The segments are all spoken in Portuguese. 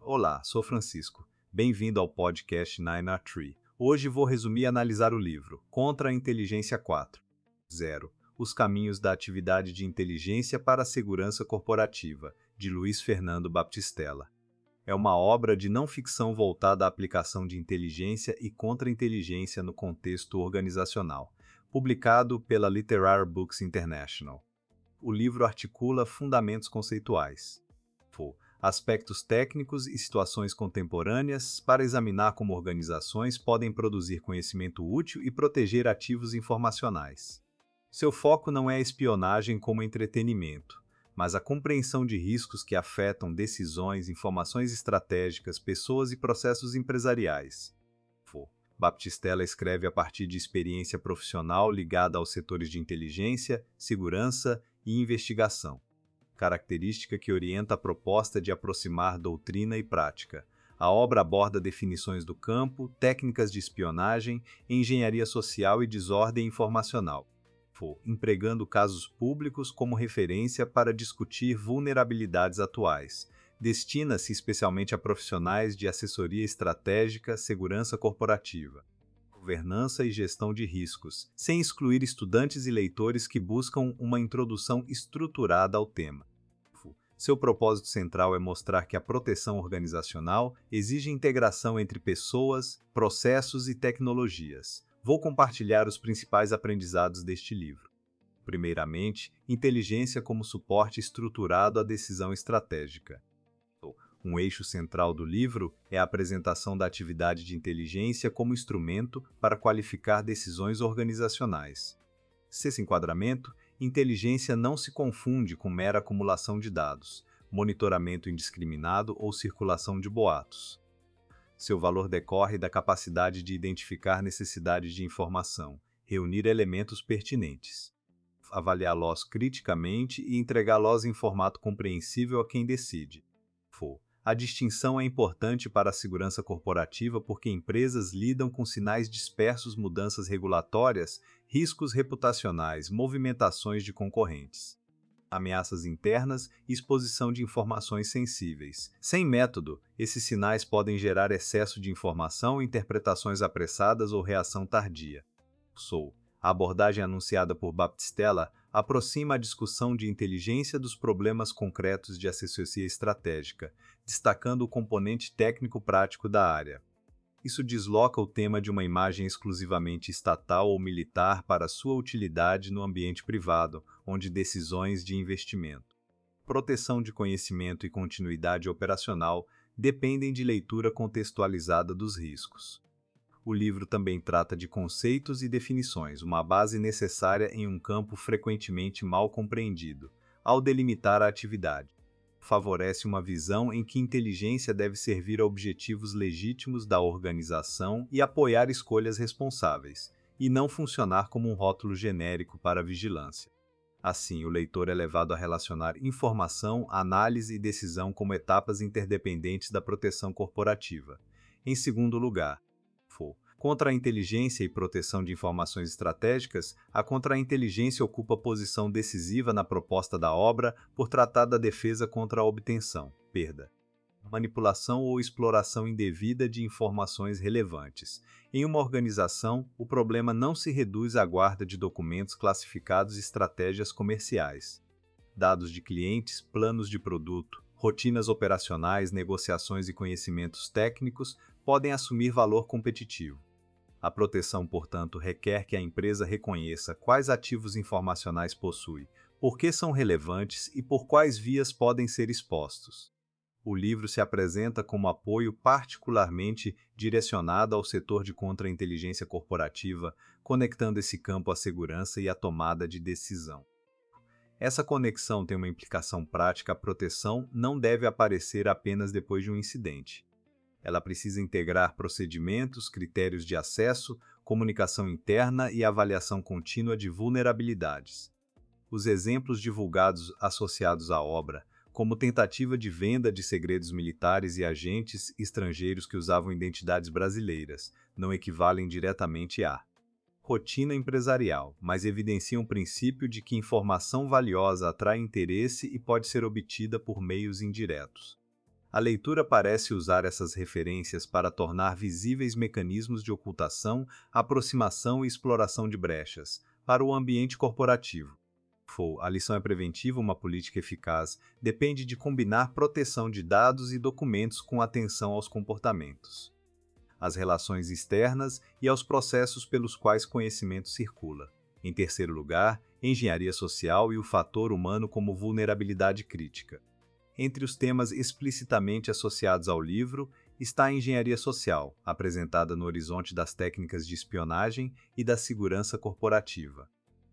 Olá, sou Francisco. Bem-vindo ao podcast 9R3. Hoje vou resumir e analisar o livro Contra a Inteligência 4.0. Os caminhos da atividade de inteligência para a segurança corporativa, de Luiz Fernando Baptistella. É uma obra de não-ficção voltada à aplicação de inteligência e contra-inteligência no contexto organizacional, publicado pela Literary Books International. O livro articula fundamentos conceituais, aspectos técnicos e situações contemporâneas para examinar como organizações podem produzir conhecimento útil e proteger ativos informacionais. Seu foco não é a espionagem como entretenimento, mas a compreensão de riscos que afetam decisões, informações estratégicas, pessoas e processos empresariais. Baptistella escreve a partir de experiência profissional ligada aos setores de inteligência, segurança e investigação, característica que orienta a proposta de aproximar doutrina e prática. A obra aborda definições do campo, técnicas de espionagem, engenharia social e desordem informacional, empregando casos públicos como referência para discutir vulnerabilidades atuais. Destina-se especialmente a profissionais de assessoria estratégica, segurança corporativa, governança e gestão de riscos, sem excluir estudantes e leitores que buscam uma introdução estruturada ao tema. Seu propósito central é mostrar que a proteção organizacional exige integração entre pessoas, processos e tecnologias. Vou compartilhar os principais aprendizados deste livro. Primeiramente, inteligência como suporte estruturado à decisão estratégica. Um eixo central do livro é a apresentação da atividade de inteligência como instrumento para qualificar decisões organizacionais. Nesse enquadramento, inteligência não se confunde com mera acumulação de dados, monitoramento indiscriminado ou circulação de boatos. Seu valor decorre da capacidade de identificar necessidades de informação, reunir elementos pertinentes, avaliá-los criticamente e entregá-los em formato compreensível a quem decide. A distinção é importante para a segurança corporativa porque empresas lidam com sinais dispersos, mudanças regulatórias, riscos reputacionais, movimentações de concorrentes, ameaças internas e exposição de informações sensíveis. Sem método, esses sinais podem gerar excesso de informação, interpretações apressadas ou reação tardia. A abordagem anunciada por Baptistella aproxima a discussão de inteligência dos problemas concretos de assessoria estratégica, destacando o componente técnico-prático da área. Isso desloca o tema de uma imagem exclusivamente estatal ou militar para sua utilidade no ambiente privado, onde decisões de investimento, proteção de conhecimento e continuidade operacional dependem de leitura contextualizada dos riscos. O livro também trata de conceitos e definições, uma base necessária em um campo frequentemente mal compreendido. Ao delimitar a atividade, favorece uma visão em que inteligência deve servir a objetivos legítimos da organização e apoiar escolhas responsáveis, e não funcionar como um rótulo genérico para a vigilância. Assim, o leitor é levado a relacionar informação, análise e decisão como etapas interdependentes da proteção corporativa. Em segundo lugar, contra a inteligência e proteção de informações estratégicas, a contra-inteligência ocupa posição decisiva na proposta da obra por tratar da defesa contra a obtenção, perda, manipulação ou exploração indevida de informações relevantes. Em uma organização, o problema não se reduz à guarda de documentos classificados e estratégias comerciais. Dados de clientes, planos de produto, rotinas operacionais, negociações e conhecimentos técnicos podem assumir valor competitivo. A proteção, portanto, requer que a empresa reconheça quais ativos informacionais possui, por que são relevantes e por quais vias podem ser expostos. O livro se apresenta como apoio particularmente direcionado ao setor de contra-inteligência corporativa, conectando esse campo à segurança e à tomada de decisão. Essa conexão tem uma implicação prática: a proteção não deve aparecer apenas depois de um incidente. Ela precisa integrar procedimentos, critérios de acesso, comunicação interna e avaliação contínua de vulnerabilidades. Os exemplos divulgados associados à obra, como tentativa de venda de segredos militares e agentes estrangeiros que usavam identidades brasileiras, não equivalem diretamente à rotina empresarial, mas evidenciam o princípio de que informação valiosa atrai interesse e pode ser obtida por meios indiretos. A leitura parece usar essas referências para tornar visíveis mecanismos de ocultação, aproximação e exploração de brechas para o ambiente corporativo. A lição é preventiva, uma política eficaz depende de combinar proteção de dados e documentos com atenção aos comportamentos, às relações externas e aos processos pelos quais conhecimento circula. Em terceiro lugar, engenharia social e o fator humano como vulnerabilidade crítica. Entre os temas explicitamente associados ao livro está a engenharia social, apresentada no horizonte das técnicas de espionagem e da segurança corporativa.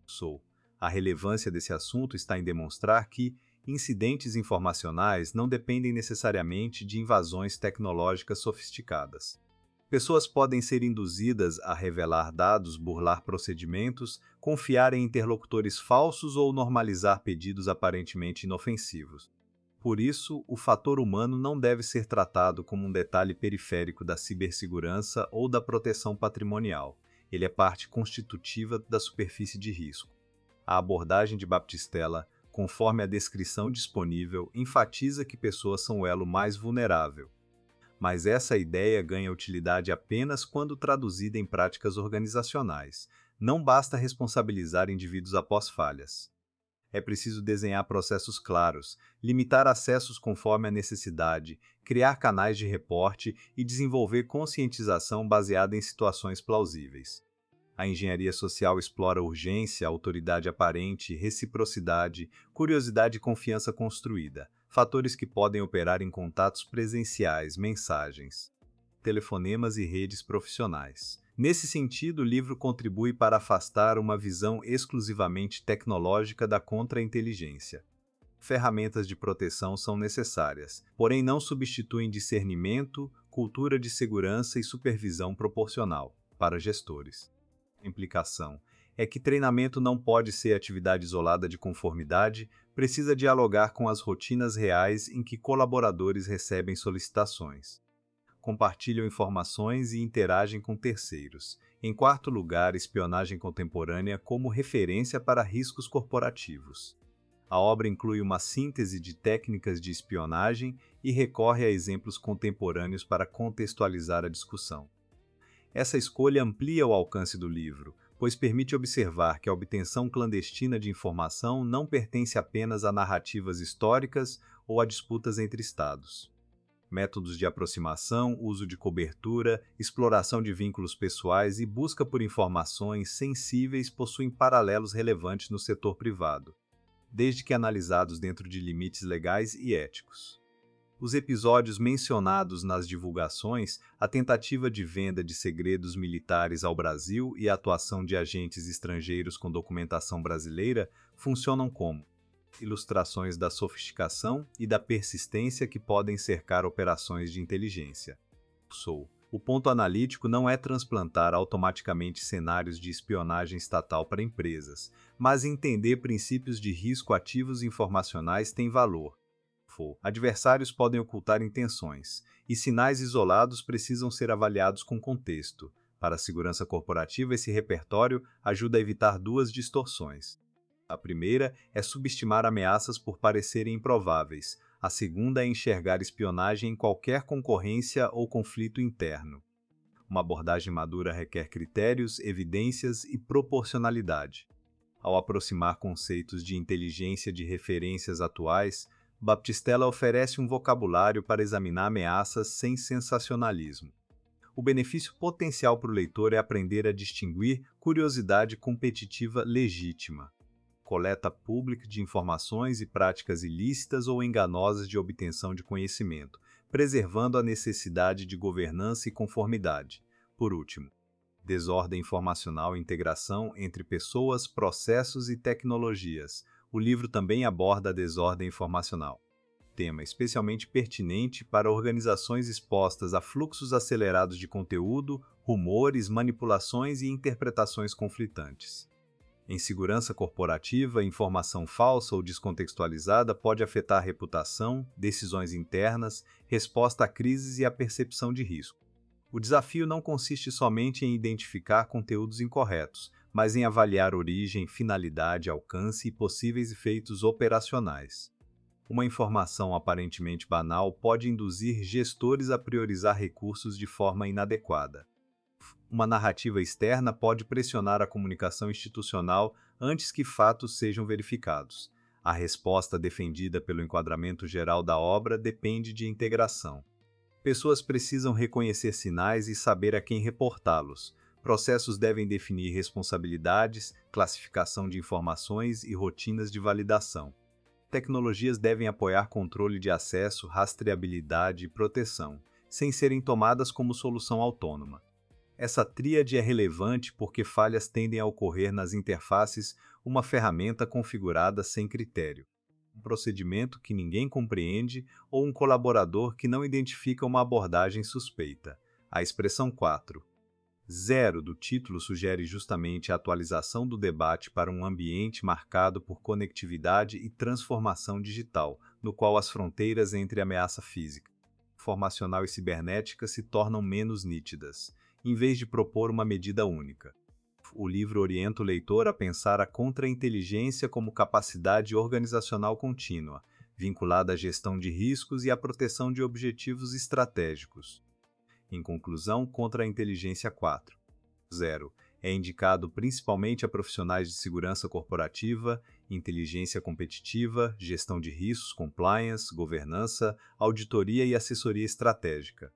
A relevância desse assunto está em demonstrar que incidentes informacionais não dependem necessariamente de invasões tecnológicas sofisticadas. Pessoas podem ser induzidas a revelar dados, burlar procedimentos, confiar em interlocutores falsos ou normalizar pedidos aparentemente inofensivos. Por isso, o fator humano não deve ser tratado como um detalhe periférico da cibersegurança ou da proteção patrimonial. Ele é parte constitutiva da superfície de risco. A abordagem de Baptistella, conforme a descrição disponível, enfatiza que pessoas são o elo mais vulnerável. Mas essa ideia ganha utilidade apenas quando traduzida em práticas organizacionais. Não basta responsabilizar indivíduos após falhas. É preciso desenhar processos claros, limitar acessos conforme a necessidade, criar canais de reporte e desenvolver conscientização baseada em situações plausíveis. A engenharia social explora urgência, autoridade aparente, reciprocidade, curiosidade e confiança construída, fatores que podem operar em contatos presenciais, mensagens, telefonemas e redes profissionais. Nesse sentido, o livro contribui para afastar uma visão exclusivamente tecnológica da contra-inteligência. Ferramentas de proteção são necessárias, porém não substituem discernimento, cultura de segurança e supervisão proporcional para gestores. A implicação é que treinamento não pode ser atividade isolada de conformidade, precisa dialogar com as rotinas reais em que colaboradores recebem solicitações, compartilham informações e interagem com terceiros. Em quarto lugar, espionagem contemporânea como referência para riscos corporativos. A obra inclui uma síntese de técnicas de espionagem e recorre a exemplos contemporâneos para contextualizar a discussão. Essa escolha amplia o alcance do livro, pois permite observar que a obtenção clandestina de informação não pertence apenas a narrativas históricas ou a disputas entre estados. Métodos de aproximação, uso de cobertura, exploração de vínculos pessoais e busca por informações sensíveis possuem paralelos relevantes no setor privado, desde que analisados dentro de limites legais e éticos. Os episódios mencionados nas divulgações, a tentativa de venda de segredos militares ao Brasil e a atuação de agentes estrangeiros com documentação brasileira funcionam como ilustrações da sofisticação e da persistência que podem cercar operações de inteligência. O ponto analítico não é transplantar automaticamente cenários de espionagem estatal para empresas, mas entender princípios de risco ativos informacionais tem valor. Adversários podem ocultar intenções, e sinais isolados precisam ser avaliados com contexto. Para a segurança corporativa, esse repertório ajuda a evitar duas distorções. A primeira é subestimar ameaças por parecerem improváveis. A segunda é enxergar espionagem em qualquer concorrência ou conflito interno. Uma abordagem madura requer critérios, evidências e proporcionalidade. Ao aproximar conceitos de inteligência de referências atuais, Baptistella oferece um vocabulário para examinar ameaças sem sensacionalismo. O benefício potencial para o leitor é aprender a distinguir curiosidade competitiva legítima, coleta pública de informações e práticas ilícitas ou enganosas de obtenção de conhecimento, preservando a necessidade de governança e conformidade. Por último, desordem informacional e integração entre pessoas, processos e tecnologias. O livro também aborda a desordem informacional, tema especialmente pertinente para organizações expostas a fluxos acelerados de conteúdo, rumores, manipulações e interpretações conflitantes. Em segurança corporativa, informação falsa ou descontextualizada pode afetar a reputação, decisões internas, resposta a crises e a percepção de risco. O desafio não consiste somente em identificar conteúdos incorretos, mas em avaliar origem, finalidade, alcance e possíveis efeitos operacionais. Uma informação aparentemente banal pode induzir gestores a priorizar recursos de forma inadequada. Uma narrativa externa pode pressionar a comunicação institucional antes que fatos sejam verificados. A resposta defendida pelo enquadramento geral da obra depende de integração. Pessoas precisam reconhecer sinais e saber a quem reportá-los. Processos devem definir responsabilidades, classificação de informações e rotinas de validação. Tecnologias devem apoiar controle de acesso, rastreabilidade e proteção, sem serem tomadas como solução autônoma. Essa tríade é relevante porque falhas tendem a ocorrer nas interfaces, uma ferramenta configurada sem critério, um procedimento que ninguém compreende ou um colaborador que não identifica uma abordagem suspeita. A expressão 4.0 do título sugere justamente a atualização do debate para um ambiente marcado por conectividade e transformação digital, no qual as fronteiras entre ameaça física, informacional e cibernética se tornam menos nítidas, em vez de propor uma medida única. O livro orienta o leitor a pensar a contra-inteligência como capacidade organizacional contínua, vinculada à gestão de riscos e à proteção de objetivos estratégicos. Em conclusão, contra-inteligência 4.0 é indicado principalmente a profissionais de segurança corporativa, inteligência competitiva, gestão de riscos, compliance, governança, auditoria e assessoria estratégica.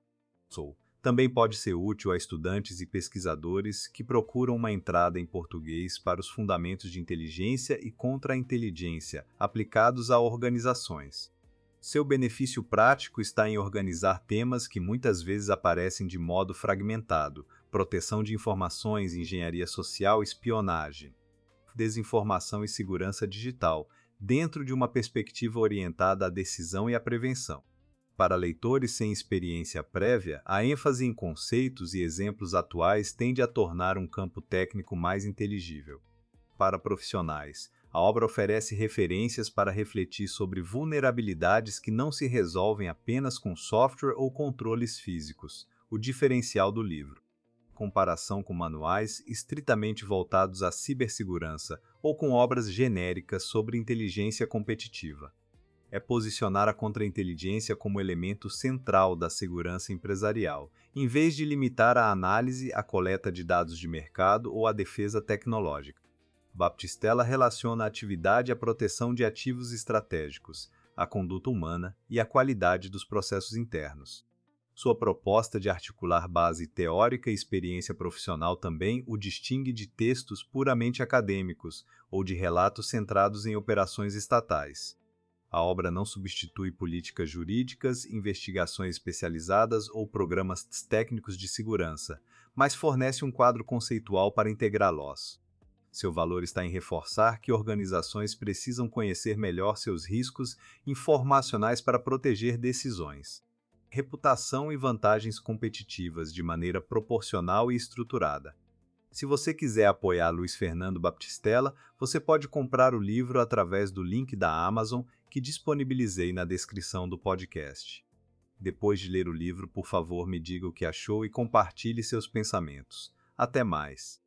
Também pode ser útil a estudantes e pesquisadores que procuram uma entrada em português para os fundamentos de inteligência e contra-inteligência aplicados a organizações. Seu benefício prático está em organizar temas que muitas vezes aparecem de modo fragmentado: proteção de informações, engenharia social, espionagem, desinformação e segurança digital, dentro de uma perspectiva orientada à decisão e à prevenção. Para leitores sem experiência prévia, a ênfase em conceitos e exemplos atuais tende a tornar um campo técnico mais inteligível. Para profissionais, a obra oferece referências para refletir sobre vulnerabilidades que não se resolvem apenas com software ou controles físicos, o diferencial do livro. Comparação com manuais estritamente voltados à cibersegurança ou com obras genéricas sobre inteligência competitiva. É posicionar a contra-inteligência como elemento central da segurança empresarial, em vez de limitar a análise à coleta de dados de mercado ou à defesa tecnológica. Baptistella relaciona a atividade à proteção de ativos estratégicos, a conduta humana e a qualidade dos processos internos. Sua proposta de articular base teórica e experiência profissional também o distingue de textos puramente acadêmicos ou de relatos centrados em operações estatais. A obra não substitui políticas jurídicas, investigações especializadas ou programas técnicos de segurança, mas fornece um quadro conceitual para integrá-los. Seu valor está em reforçar que organizações precisam conhecer melhor seus riscos informacionais para proteger decisões, reputação e vantagens competitivas de maneira proporcional e estruturada. Se você quiser apoiar Luiz Fernando Baptistella, você pode comprar o livro através do link da Amazon que disponibilizei na descrição do podcast. Depois de ler o livro, por favor, me diga o que achou e compartilhe seus pensamentos. Até mais!